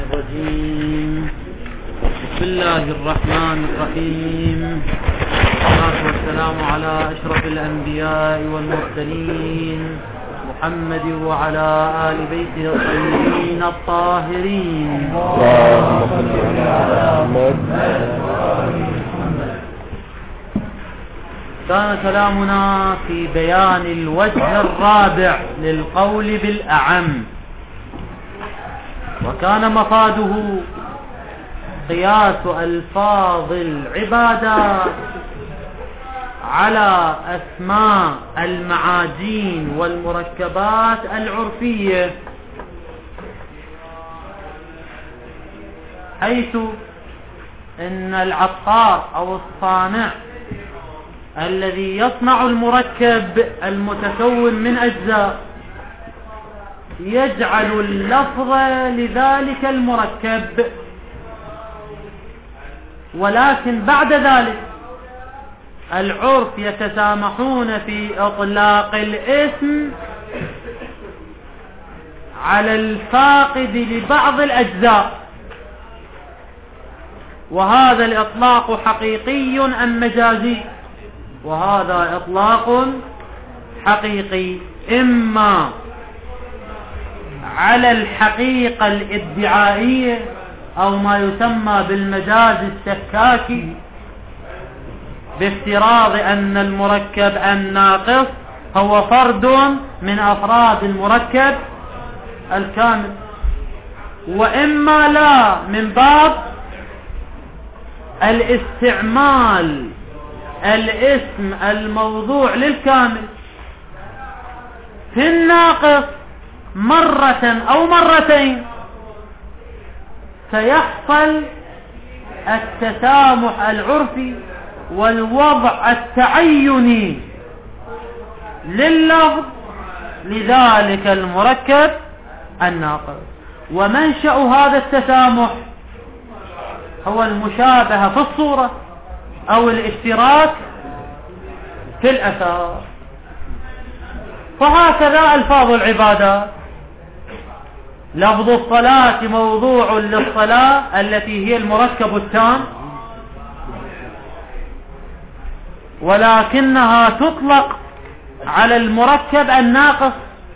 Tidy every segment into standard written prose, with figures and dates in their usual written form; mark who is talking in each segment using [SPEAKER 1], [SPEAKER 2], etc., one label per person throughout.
[SPEAKER 1] الرجيم. بسم الله الرحمن الرحيم. والصلاة والسلام على أشرف الأنبياء والمرسلين محمد وعلى آل بيته الطيبين الطاهرين. كان كلامنا في بيان الوجه الرابع للقول بالأعم، وكان مفاده قياس ألفاظ العبادات على أسماء المعاجين والمركبات العرفية، حيث إن العطار أو الصانع الذي يصنع المركب المتكون من أجزاء يجعل اللفظ لذلك المركب، ولكن بعد ذلك العرف يتسامحون في إطلاق الاسم على الفاقد لبعض الأجزاء، وهذا الإطلاق حقيقي أم مجازي؟ وهذا إطلاق حقيقي، إما على الحقيقة الادعائية أو ما يسمى بالمجاز الشكاكي، بافتراض أن المركب الناقص هو فرد من أفراد المركب الكامل، وإما لا من باب الاستعمال الاسم الموضوع للكامل في الناقص مرة أو مرتين، فيحصل التسامح العرفي والوضع التعيني لللفظ لذلك المركب الناقص. ومنشأ هذا التسامح هو المشابهة في الصورة أو الاشتراك في الأثار. فهكذا ألفاظ العبادات، لفظ الصلاة موضوع للصلاة التي هي المركب التام، ولكنها تطلق على المركب الناقص،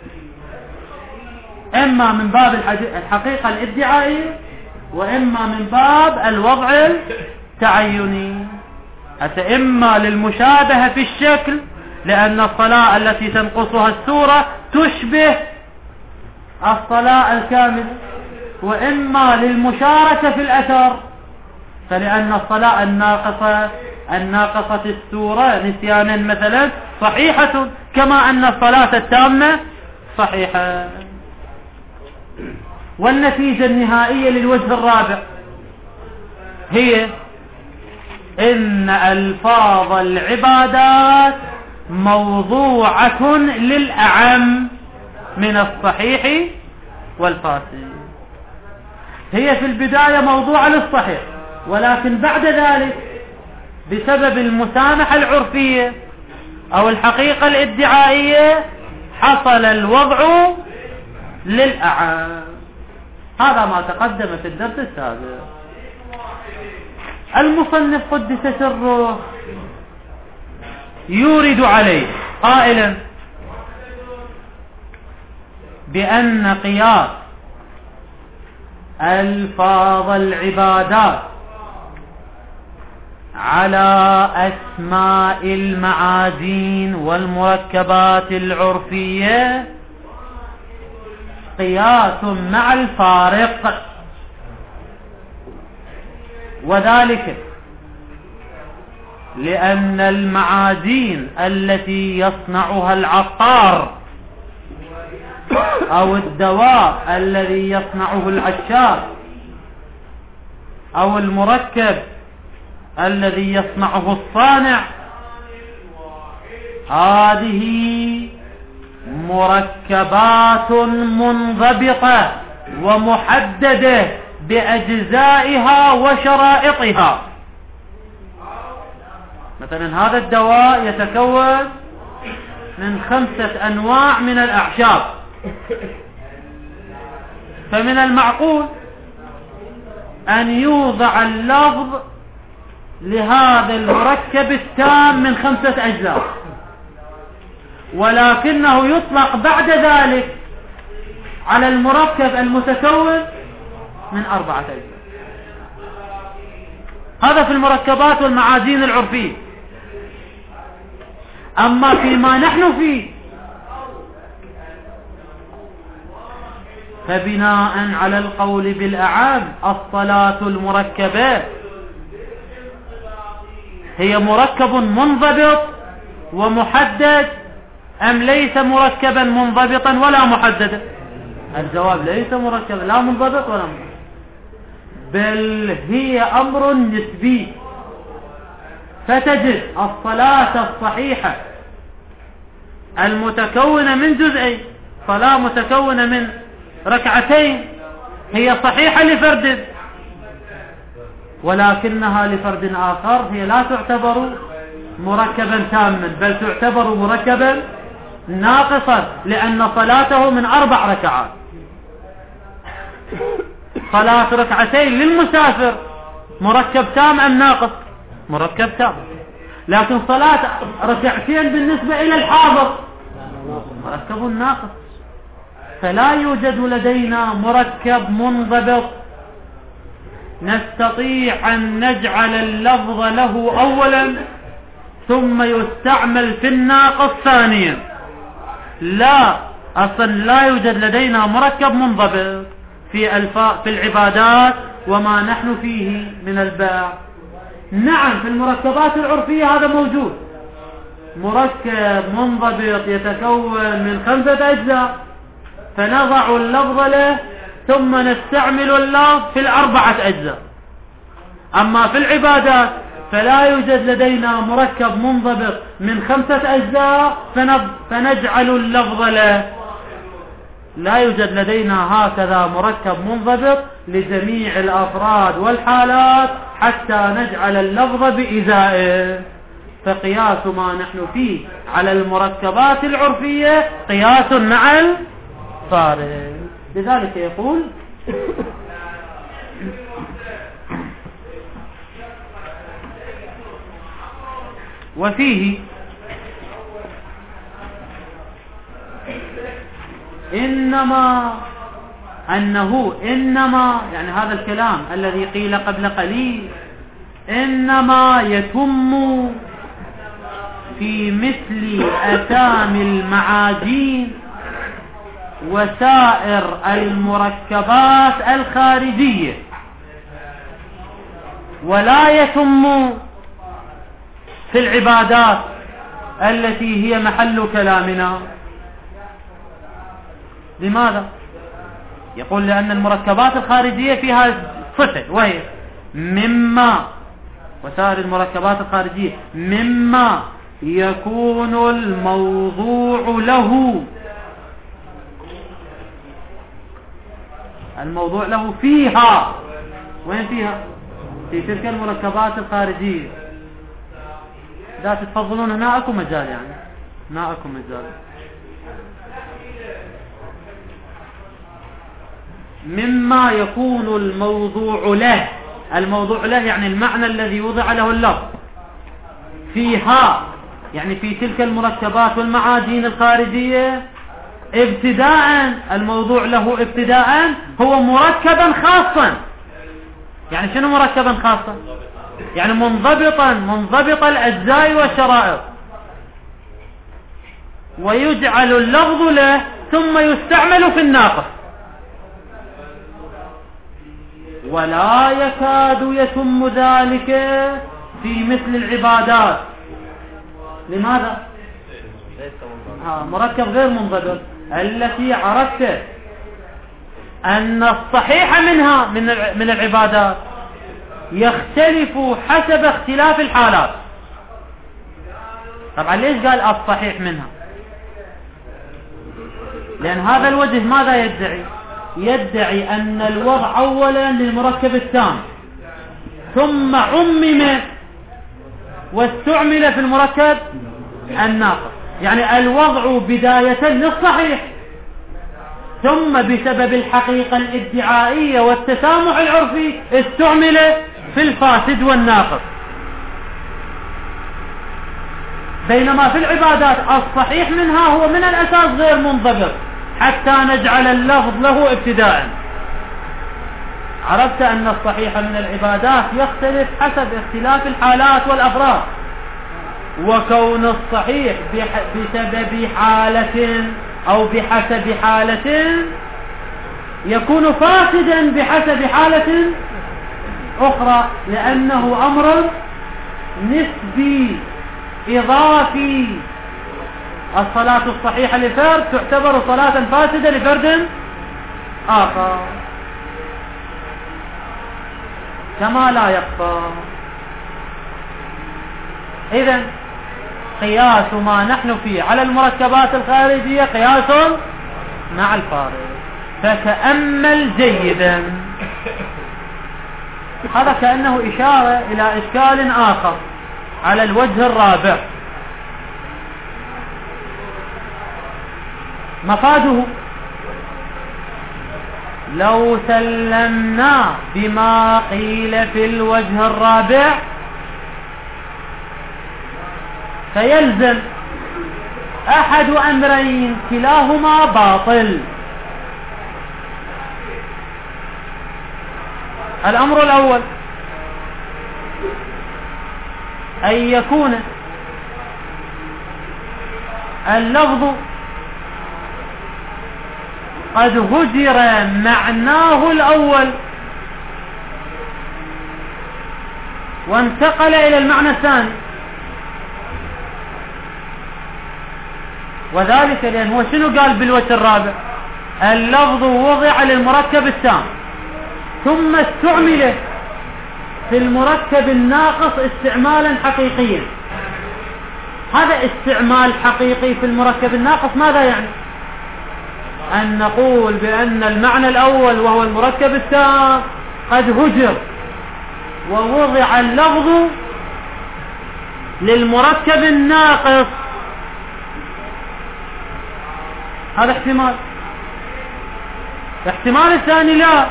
[SPEAKER 1] إما من باب الحقيقة الادعائية وإما من باب الوضع التعيني، حتى إما للمشابهة في الشكل لأن الصلاة التي تنقصها السورة تشبه الصلاة الكاملة، وإما للمشاركة في الأثر، فلأن الصلاة الناقصة السورة نسيانا مثلا صحيحة كما أن الصلاة التامة صحيحة. والنتيجة النهائية للوجه الرابع هي إن ألفاظ العبادات موضوعة للأعم من الصحيح والفاسد. هي في البداية موضوعة للصحيح، ولكن بعد ذلك بسبب المسامحة العرفية أو الحقيقة الادعائية حصل الوضع للأعم. هذا ما تقدم في الدرس السابق. المصنف قدس سره يورد عليه قائلا بأن قياس ألفاظ العبادات على أسماء المعاجين والمركبات العرفية قياس مع الفارق، وذلك لأن المعاجين التي يصنعها العطار أو الدواء الذي يصنعه العشار أو المركب الذي يصنعه الصانع، هذه مركبات منضبطة ومحددة بأجزائها وشرائطها. مثلا هذا الدواء يتكون من 5 أنواع من الأعشاب، فمن المعقول أن يوضع اللفظ لهذا المركب التام من 5 أجزاء، ولكنه يطلق بعد ذلك على المركب المتكون من 4 أجزاء. هذا في المركبات والمعادين العرفية. أما فيما نحن فيه فبناء على القول بالأعام الصلاة المركبة هي مركب منضبط ومحدد أم ليس مركبا منضبطا ولا محددا؟ الجواب ليس مركبا لا منضبط ولا محدد، بل هي أمر نسبي. فتجد الصلاة الصحيحة المتكونة من جزئين، صلاة متكونة من 2 هي صحيحة لفرد، ولكنها لفرد آخر هي لا تعتبر مركبا تاما، بل تعتبر مركبا ناقصا، لأن صلاته من 4 ركعات. صلاة 2 للمسافر مركب تام أم ناقص؟ مركب تام. لكن صلاة 2 بالنسبة إلى الحاضر مركب ناقص. فلا يوجد لدينا مركب منضبط نستطيع أن نجعل اللفظ له أولا ثم يستعمل في الناقص ثانيا. لا، أصلا لا يوجد لدينا مركب منضبط في العبادات وما نحن فيه من البيع. نعم في المركبات العرفية هذا موجود، مركب منضبط يتكون من 5 أجزاء، فنضع اللفظ له ثم نستعمل اللفظ في 4 أجزاء. أما في العبادات فلا يوجد لدينا مركب منضبط من 5 أجزاء فنجعل اللفظ له. لا يوجد لدينا هكذا مركب منضبط لجميع الأفراد والحالات حتى نجعل اللفظ بإزائه. فقياس ما نحن فيه على المركبات العرفية قياس مع الفارق. لذلك يقول وفيه إنما يعني هذا الكلام الذي قيل قبل قليل إنما يتم في مثل أتام المعادين وسائر المركبات الخارجية، ولا يتم في العبادات التي هي محل كلامنا. لماذا؟ يقول لأن المركبات الخارجية فيها صفة، وهي مما، وسائر المركبات الخارجية مما يكون الموضوع له فيها. وين فيها؟ في تلك المركبات الخارجية. لا تتفضلون، هنا اكو مجال، يعني هنا اكو مجال. مما يكون الموضوع له، الموضوع له يعني المعنى الذي وضع له اللفظ. فيها يعني في تلك المركبات والمعادين الخارجية ابتداء، الموضوع له ابتداء هو مركبا خاصا. يعني شنو مركبا خاصا؟ يعني منضبط الأجزاء والشرائط، ويجعل اللفظ له ثم يستعمل في الناقص. ولا يكاد يتم ذلك في مثل العبادات. لماذا؟ مركب غير منضبط التي عرفت أن الصحيح منها من العبادات يختلف حسب اختلاف الحالات. طبعا ليش قال الصحيح منها؟ لأن هذا الوجه ماذا يدعي أن الوضع أولا للمركب التام ثم عمم واستعمل في المركب الناقص. يعني الوضع بداية للصحيح ثم بسبب الحقيقة الادعائية والتسامح العرفي استعمل في الفاسد والناقص. بينما في العبادات الصحيح منها هو من الأساس غير منضبط حتى نجعل اللفظ له ابتداء. عرفت أن الصحيح من العبادات يختلف حسب اختلاف الحالات والأفراد، وكون الصحيح بسبب حالة أو بحسب حالة يكون فاسدا بحسب حالة أخرى، لأنه أمر نسبي إضافي. الصلاة الصحيحة لفرد تعتبر صلاة فاسدة لفرد آخر، كما لا يخفى. إذن قياس ما نحن فيه على المركبات الخارجية قياس مع الفارق. فتأمل جيدا، هذا كأنه إشارة إلى إشكال آخر على الوجه الرابع. مفاده لو سلمنا بما قيل في الوجه الرابع فيلزم أحد أمرين كلاهما باطل. الأمر الأول أن يكون اللفظ قد هجر معناه الأول وانتقل إلى المعنى الثاني، وذلك لأن هو شنو قال بالوجه الرابع؟ اللفظ وضع للمركب التام ثم استعمل في المركب الناقص استعمالا حقيقيا. هذا استعمال حقيقي في المركب الناقص ماذا يعني؟ أن نقول بأن المعنى الأول وهو المركب التام قد هجر ووضع اللفظ للمركب الناقص. هذا احتمال. الاحتمال الثاني لا،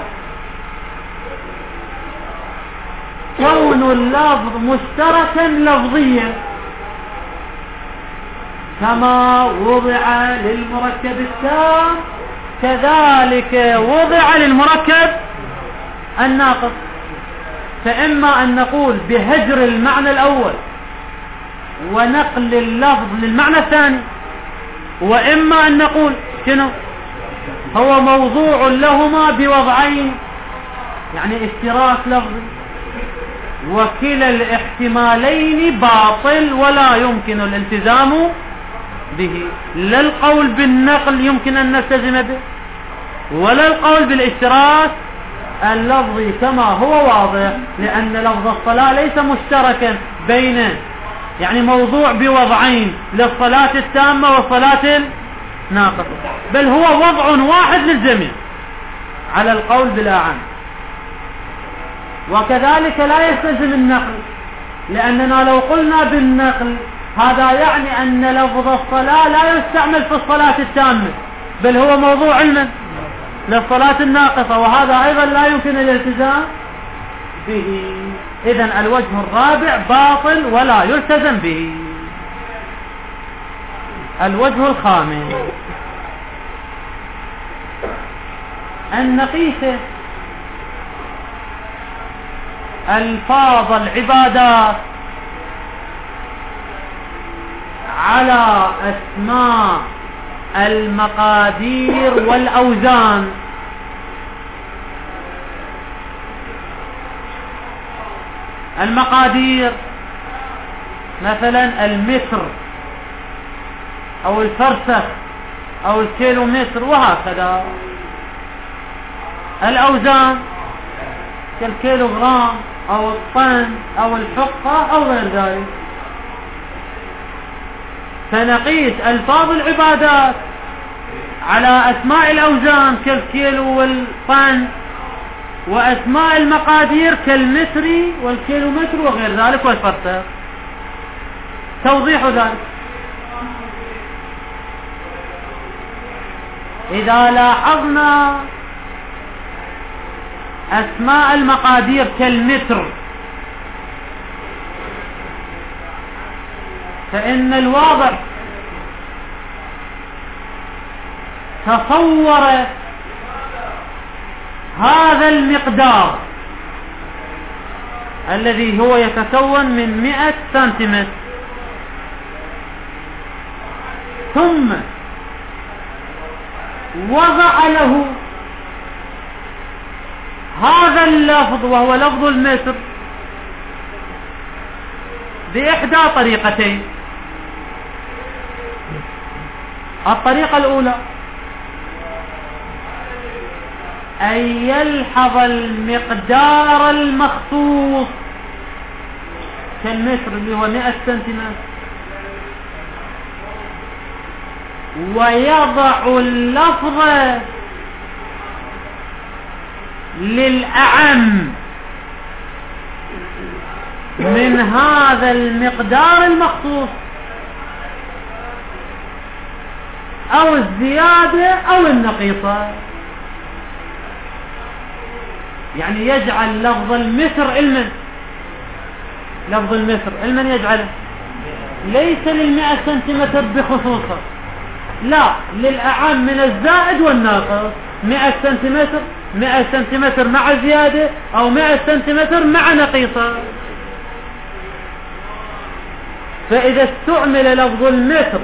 [SPEAKER 1] كون اللفظ مشتركا لفظيا كما وضع للمركب التام كذلك وضع للمركب الناقص. فإما أن نقول بهجر المعنى الأول ونقل اللفظ للمعنى الثاني، وإما أن نقول شنو هو موضوع لهما بوضعين، يعني اشتراك لفظي. وكلا الاحتمالين باطل ولا يمكن الالتزام به. لا القول بالنقل يمكن أن نلتزم به، ولا القول بالاشتراك اللفظي كما هو واضح، لأن لفظ الصلاة ليس مشتركا بين يعني موضوع بوضعين للصلاة التامة والصلاة الناقصة، بل هو وضع واحد للجميع على القول بالأعم. وكذلك لا يستلزم النقل، لأننا لو قلنا بالنقل هذا يعني أن لفظ الصلاة لا يستعمل في الصلاة التامة، بل هو موضوع علما للصلاة الناقصة، وهذا أيضا لا يمكن الالتزام به. إذن الوجه الرابع باطل ولا يلتزم به. الوجه الخامس أن نقيس ألفاظ العبادات على أسماء المقادير والأوزان. المقادير مثلا المتر أو الفرسخ أو الكيلومتر وهكذا. الأوزان كالكيلوغرام أو الطن أو الحقة أو غير ذلك. فنقيس ألفاظ العبادات على أسماء الأوزان كالكيلو والطن، وأسماء المقادير كالمتر والكيلومتر وغير ذلك والفرسخ. توضيح ذلك إذا لاحظنا أسماء المقادير كالمتر، فإن الواضع تصور هذا المقدار الذي هو يتكون من 100 سنتيمتر، ثم وضع له هذا اللفظ وهو لفظ المتر بإحدى طريقتين. الطريقة الأولى أن يلحظ المقدار المخصوص كالمتر اللي هو 100 سنتيمتر، ويضع اللفظ للأعم من هذا المقدار المخصوص، أو الزيادة أو النقيصة. يعني يجعل لفظ المتر علما، لفظ المتر علما يجعله ليس لل100 سنتيمتر بخصوصه، لا، للأعم من الزائد والناقص. 100 سنتيمتر 100 سنتيمتر مع زيادة أو 100 سنتيمتر مع نقيصة. فإذا استعمل لفظ المتر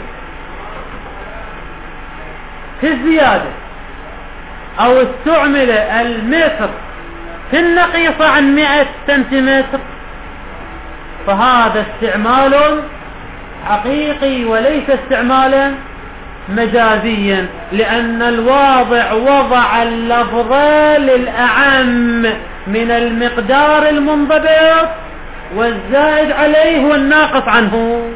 [SPEAKER 1] في الزيادة أو استعمل المتر في النقيصة عن 100 سنتيمتر، فهذا استعمال حقيقي وليس استعمالا مجازيا، لأن الواضع وضع اللفظ للأعم من المقدار المنضبط والزائد عليه والناقص عنه،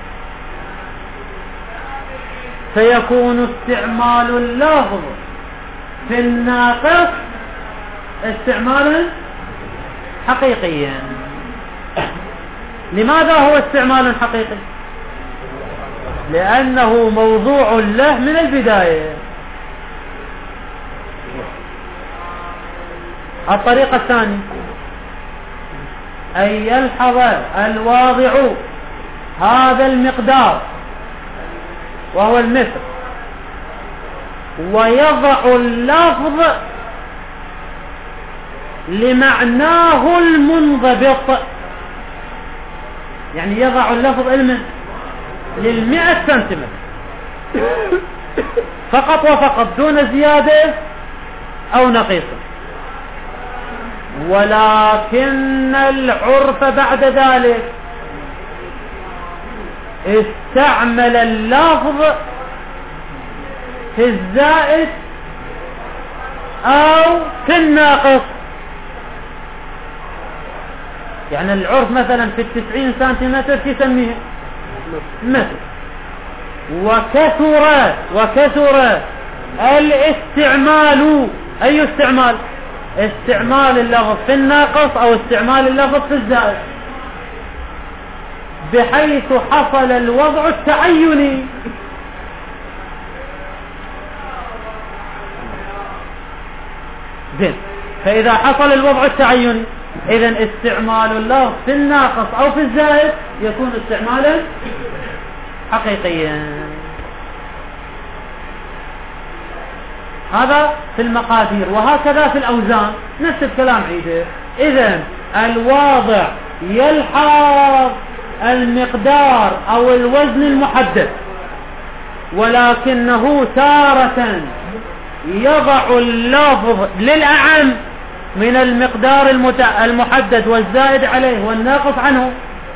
[SPEAKER 1] فيكون استعمال اللفظ في الناقص استعمالا حقيقيا. لماذا هو استعمال حقيقي؟ لأنه موضوع له من البداية. الطريقة الثانية أن يلحظ الواضع هذا المقدار وهو المتر، ويضع اللفظ لمعناه المنضبط، يعني يضع اللفظ لل100 سنتيمتر فقط وفقط دون زيادة أو نقيصة. ولكن العرف بعد ذلك استعمل اللفظ في الزائد أو في الناقص. يعني العرف مثلا في 90 سنتيمتر تسميه متر، وكثر الاستعمال. أي استعمال؟ استعمال اللفظ في الناقص أو استعمال اللفظ في الزائد، بحيث حصل الوضع التعيني. زين، فإذا حصل الوضع التعيني إذن استعمال اللفظ في الناقص أو في الزائد يكون استعمالا حقيقيا. هذا في المقادير، وهكذا في الأوزان نفس الكلام عيده. إذن الواضع يلحظ المقدار أو الوزن المحدد، ولكنه تارة يضع اللفظ للأعم من المقدار المحدد والزائد عليه والناقص عنه،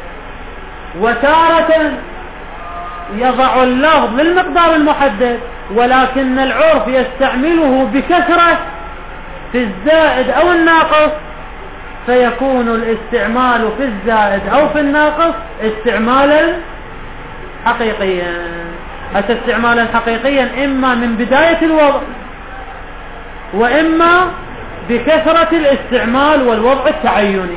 [SPEAKER 1] وتارة يضع اللفظ للمقدار المحدد ولكن العرف يستعمله بكثرة في الزائد أو الناقص، فيكون الاستعمال في الزائد أو في الناقص استعمالا حقيقيا. استعمالا حقيقيا إما من بداية الوضع وإما بكثرة الاستعمال والوضع التعيني.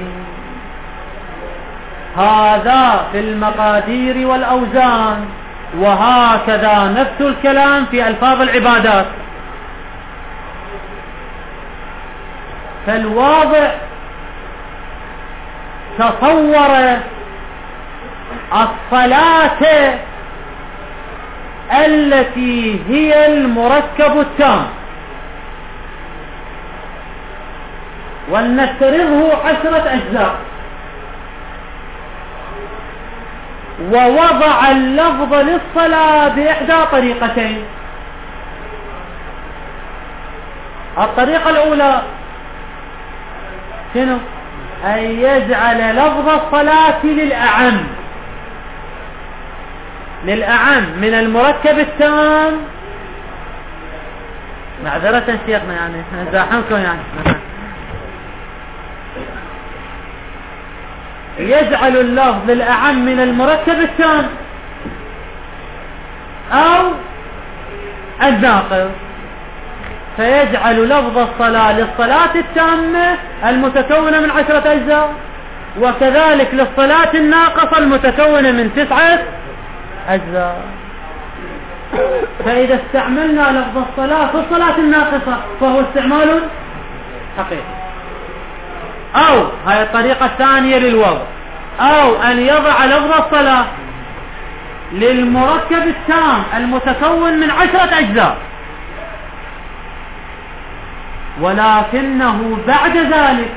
[SPEAKER 1] هذا في المقادير والأوزان. وهكذا نفس الكلام في ألفاظ العبادات. فالواضع تصور الصلاة التي هي المركب التام، ولنفترضه 10 أجزاء، ووضع اللفظ للصلاة بإحدى طريقتين. الطريقة الأولى شنو؟ أن يجعل لفظ الصلاة للأعم من المركب التام. معذرة شيخنا يعني نزاحمكم يعني. يجعل اللفظ للأعم من المركب التام أو الناقص، فيجعل لفظ الصلاة للصلاة التامة المتكونة من 10 أجزاء، وكذلك للصلاة الناقصة المتكونة من 9 أجزاء. فإذا استعملنا لفظ الصلاة في الصلاة الناقصة فهو استعمال حقيقي. أو هاي الطريقة الثانية للوضع، أو أن يضع لفظ الصلاة للمركب التام المتكون من 10 أجزاء، ولكنه بعد ذلك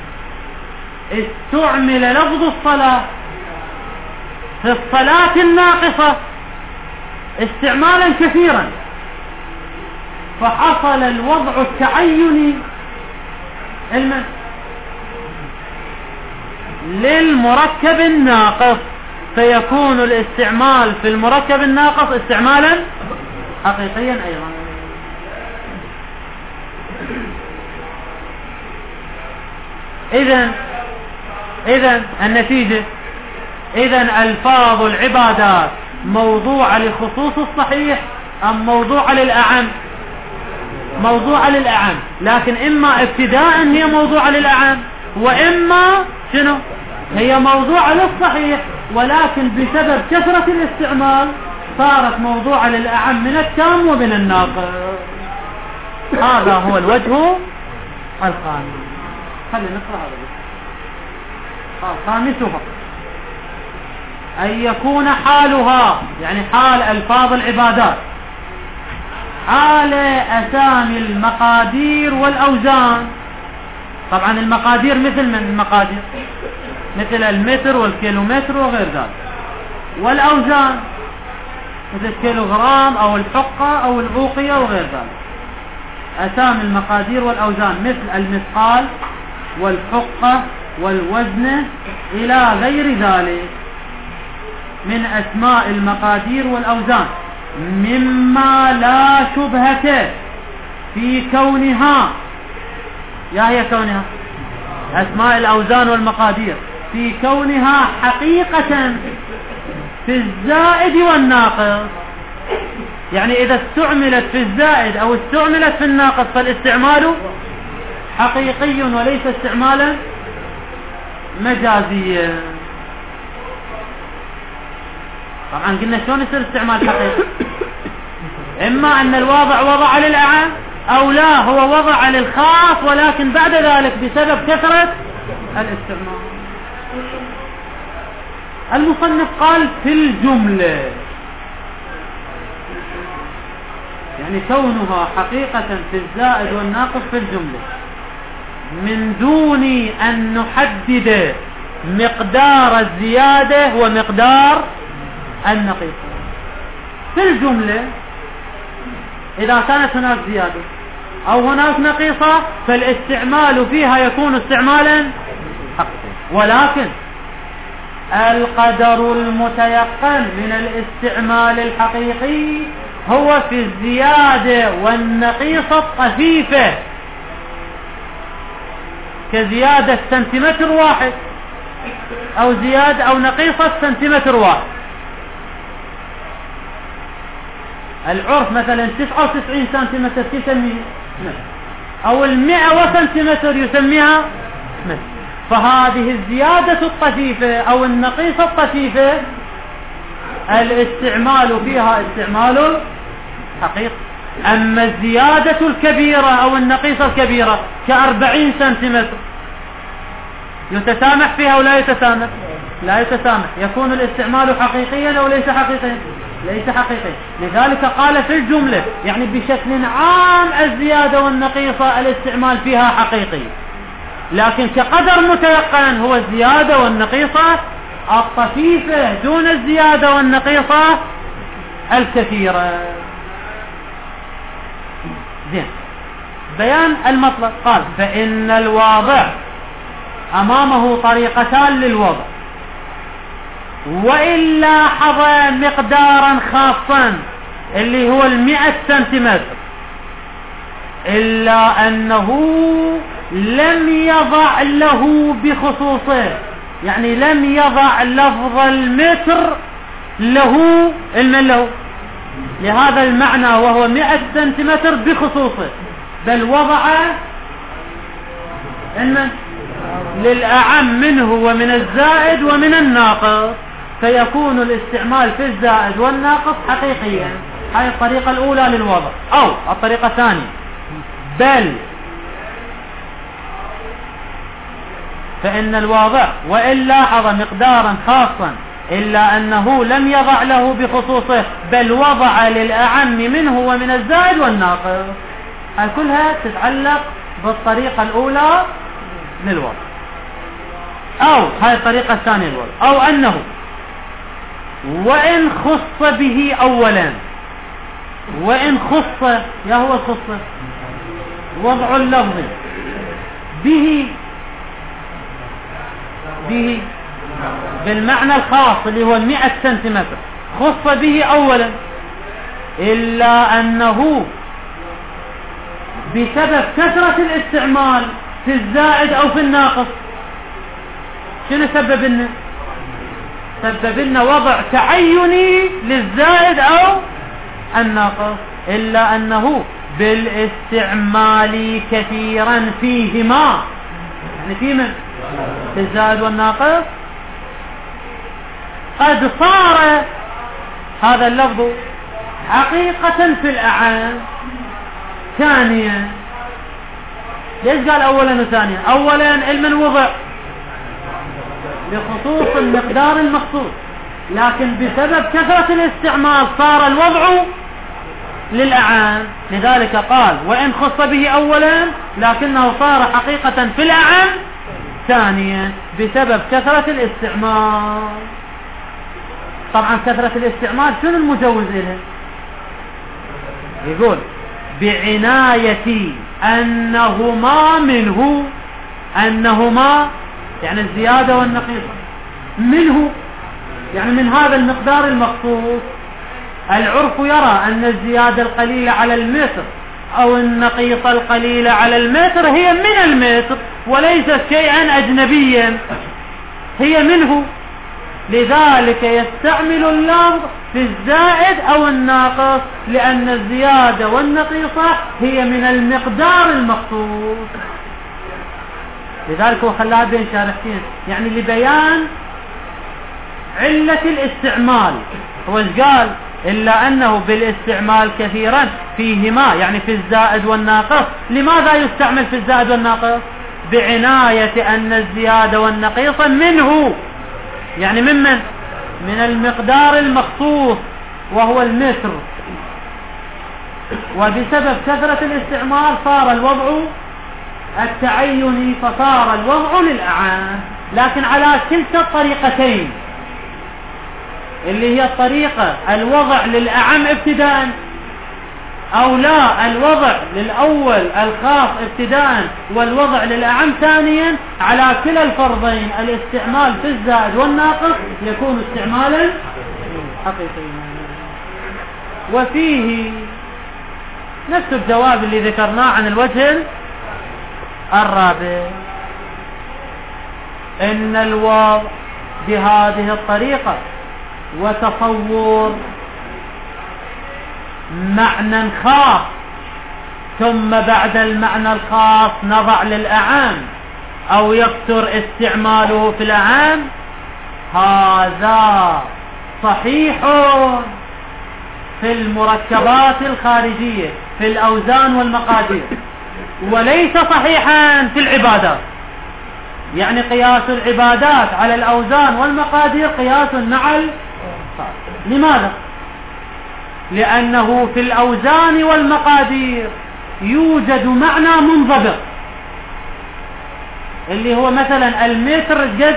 [SPEAKER 1] استعمل لفظ الصلاة في الصلاة الناقصة استعمالا كثيرا، فحصل الوضع التعيني للمركب الناقص، فيكون الاستعمال في المركب الناقص استعمالا حقيقيا أيضا. إذن النتيجة، إذن ألفاظ العبادات موضوعة لخصوص الصحيح أم موضوعة للأعم؟ موضوعة للأعم، لكن إما ابتداء هي موضوعة للأعم، وإما شنو؟ هي موضوعة للصحيح، ولكن بسبب كثرة الاستعمال صارت موضوعة للأعم من التام ومن الناقص. هذا هو الوجه الخامس. خلينا نقرأ هذا خامسها أن يكون حالها، يعني حال ألفاظ العبادات، حال أسامي المقادير والأوزان. طبعا المقادير مثل من المقادير؟ مثل المتر والكيلومتر وغير ذلك، والأوزان مثل الكيلوغرام أو الحقة أو العوقية وغير ذلك. أسامي المقادير والأوزان مثل المثقال والحقة والوزن إلى غير ذلك من أسماء المقادير والأوزان، مما لا شبهة في كونها، يا هي كونها أسماء الأوزان والمقادير في كونها حقيقة في الزائد والناقص. يعني إذا استعملت في الزائد أو استعملت في الناقص فالاستعمال حقيقي وليس استعمالا مجازيا. طبعا قلنا شلون يصير استعمال حقيقي؟ إما أن الواضع وضع للأعم، أو لا هو وضع للخاص، ولكن بعد ذلك بسبب كثرة الاستعمال. المصنف قال في الجملة، يعني كونها حقيقة في الزائد والناقص في الجملة، من دون أن نحدد مقدار الزيادة ومقدار النقيصة. في الجملة إذا كانت هناك زيادة أو هناك نقيصة فالاستعمال فيها يكون استعمالا حقيقيا، ولكن القدر المتيقن من الاستعمال الحقيقي هو في الزيادة والنقيصة الطفيفة، كزيادة سنتيمتر واحد أو زيادة أو نقيصة سنتيمتر واحد. العرف مثلا 99 سنتيمتر يسميه متر، أو 100 سنتيمتر يسميها متر. فهذه الزيادة الطفيفة أو النقيصة الطفيفة الاستعمال فيها استعمال حقيقي. أما الزيادة الكبيرة أو النقيصة الكبيرة ك40 سنتيمتر يتسامح فيها ولا يتسامح؟ لا يتسامح. يكون الاستعمال حقيقيا أو ليس حقيقيا؟ ليس حقيقيا. لذلك قال في الجملة يعني بشكل عام الزيادة والنقيصة الاستعمال فيها حقيقي، لكن كقدر متيقن هو الزيادة والنقيصة الطفيفة دون الزيادة والنقيصة الكثيرة. زين. بيان المطلب. قال فإن الواضع أمامه طريقتان للوضع، وإن لاحظ مقدارا خاصا اللي هو 100 سنتيمتر إلا أنه لم يضع له بخصوصه، يعني لم يضع لفظ المتر له لهذا المعنى وهو 100 سنتيمتر بخصوصه، بل وضع للأعم منه ومن الزائد ومن الناقص، فيكون الاستعمال في الزائد والناقص حقيقيا. هذه الطريقة الأولى للوضع. أو الطريقة الثانية بل فإن الواضع وإن لاحظ مقدارا خاصا إلا أنه لم يضع له بخصوصه بل وضع للأعم منه ومن الزائد والناقص. هذه كلها تتعلق بالطريقة الأولى للوضع. أو هذه الطريقة الثانية للوضع. أو أنه وإن خص به أولا، وإن خص يا هو الخص وضع اللفظ به بالمعنى الخاص اللي هو 100 سنتيمتر، خص به أولا إلا أنه بسبب كثرة الاستعمال في الزائد أو في الناقص شنو سبب لنا وضع تعيني للزائد أو الناقص، إلا أنه بالاستعمال كثيرا فيهما، يعني في الزائد والناقص قد صار هذا اللفظ حقيقة في الأعام. ثانيا ليش قال أولا وثانيا؟ أولا المن وضع بخصوص المقدار المخصوص، لكن بسبب كثرة الاستعمال صار الوضع للأعام، لذلك قال وإن خص به أولا لكنه صار حقيقة في الأعام ثانيا بسبب كثرة الاستعمال. طبعا كثرة الاستعمال شنو المجوز إليه؟ يقول بعناية أنهما منه، أنهما يعني الزيادة والنقيصة منه، يعني من هذا المقدار المخصوص. العرف يرى أن الزيادة القليلة على المتر أو النقيصة القليلة على المتر هي من المتر وليست شيئا أجنبيا، هي منه، لذلك يستعمل اللفظ في الزائد أو الناقص لأن الزيادة والنقيصة هي من المقدار المخصوص. لذلك هو خلاها بين شارحتين، يعني لبيان علة الاستعمال. هو قال إلا أنه بالاستعمال كثيرا فيهما، يعني في الزائد والناقص. لماذا يستعمل في الزائد والناقص؟ بعناية أن الزيادة والنقيصة منه، يعني من المقدار المخصوص وهو المتر، وبسبب كثرة الاستعمال صار الوضع التعيني فصار الوضع للأعام. لكن على كلتا الطريقتين اللي هي الطريقة الوضع للأعم ابتداء أو لا الوضع للأول الخاص ابتداء والوضع للأعم ثانيا، على كلا الفرضين الاستعمال في الزائد والناقص يكون استعمالا حقيقيا. وفيه نفس الجواب اللي ذكرناه عن الوجه الرابع، إن الوضع بهذه الطريقة وتصور معنى خاص ثم بعد المعنى الخاص نضع للأعام أو يكثر استعماله في الأعام، هذا صحيح في المركبات الخارجية في الأوزان والمقادير، وليس صحيحا في العبادات. يعني قياس العبادات على الأوزان والمقادير قياس مع لماذا؟ لأنه في الأوزان والمقادير يوجد معنى منضبط، اللي هو مثلا المتر قد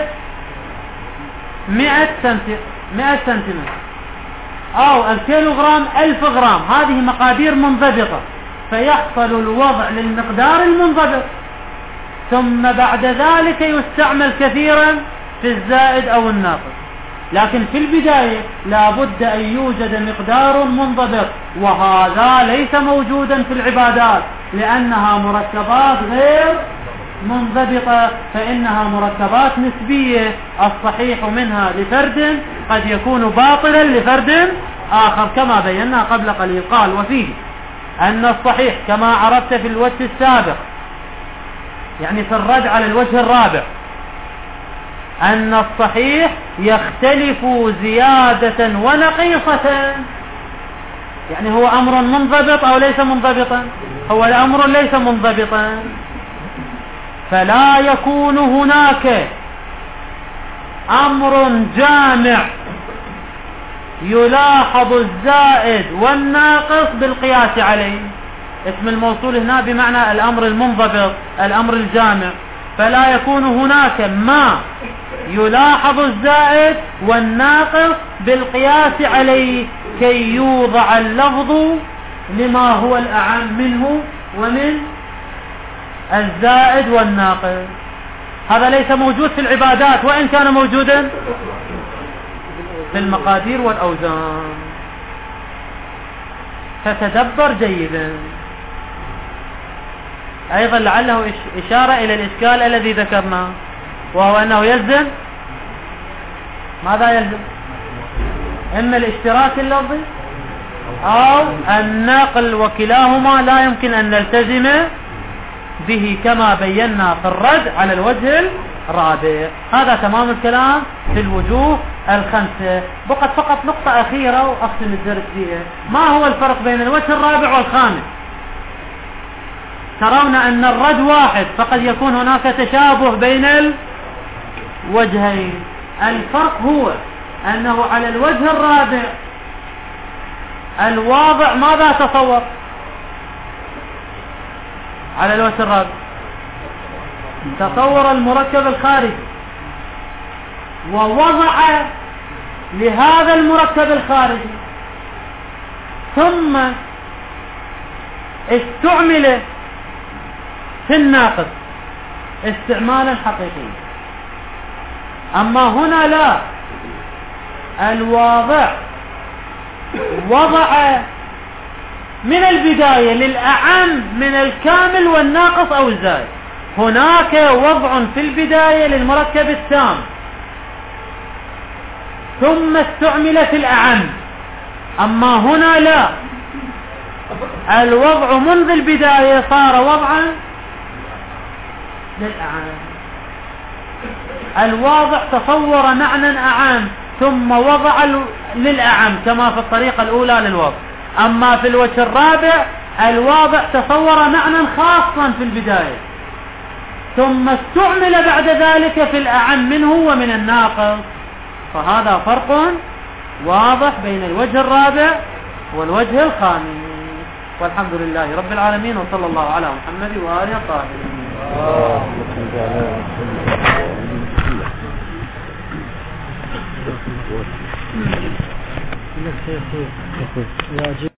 [SPEAKER 1] 100 سنتيمتر، أو الكيلوغرام 1000 غرام. هذه مقادير منضبطة، فيحصل الوضع للمقدار المنضبط، ثم بعد ذلك يستعمل كثيرا في الزائد أو الناقص. لكن في البداية لا بد أن يوجد مقدار منضبط، وهذا ليس موجودا في العبادات، لأنها مركبات غير منضبطة، فإنها مركبات نسبية، الصحيح منها لفرد قد يكون باطلا لفرد آخر، كما بينا قبل قليل. قال: وفيه أن الصحيح كما عرفت في الوجه السابق، يعني في الرد على الوجه الرابع، أن الصحيح يختلف زيادة ونقيصة. يعني هو أمر منضبط أو ليس منضبطا؟ هو الأمر ليس منضبطا، فلا يكون هناك أمر جامع يلاحظ الزائد والناقص بالقياس عليه. اسم الموصول هنا بمعنى الأمر المنضبط، الأمر الجامع، فلا يكون هناك ما يلاحظ الزائد والناقص بالقياس عليه كي يوضع اللفظ لما هو الأعم منه ومن الزائد والناقص. هذا ليس موجود في العبادات، وإن كان موجودا في المقادير والأوزان. فتدبر جيدا. أيضا لعله إشارة إلى الإشكال الذي ذكرناه، وهو أنه يلزم ماذا يلزم؟ إما الاشتراك اللفظي أو النقل، وكلاهما لا يمكن أن نلتزم به كما بينا في الرد على الوجه الرابع. هذا تمام الكلام في الوجوه الخمسة. بقت فقط نقطة أخيرة وأختم الدرس بها. ما هو الفرق بين الوجه الرابع والخامس؟ ترون أن الرد واحد، فقد يكون هناك تشابه بين الوجهين. الفرق هو أنه على الوجه الرابع الواضع ماذا تصور؟ على الوجه الرابع تصور المركب الخارجي، ووضع لهذا المركب الخارجي، ثم استعمل في الناقص استعمالا حقيقيا. أما هنا لا، الواضع وضع من البداية للأعم من الكامل والناقص أو الزائد. هناك وضع في البداية للمركب التام، ثم استعمل في الأعم. أما هنا لا، الوضع منذ البداية صار وضعا للأعم. الواضع تصور معنى أعم ثم وضع للأعم كما في الطريقة الأولى للوضع. أما في الوجه الرابع الواضع تصور معنى خاصا في البداية، ثم استعمل بعد ذلك في الأعم منه ومن الناقص. فهذا فرق واضح بين الوجه الرابع والوجه الخامس. والحمد لله رب العالمين، وصلى الله على محمد وآله الطاهرين.